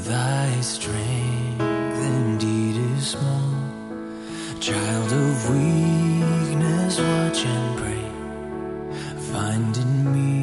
Thy strength indeed is small. Child of weakness, watch and pray. Find in me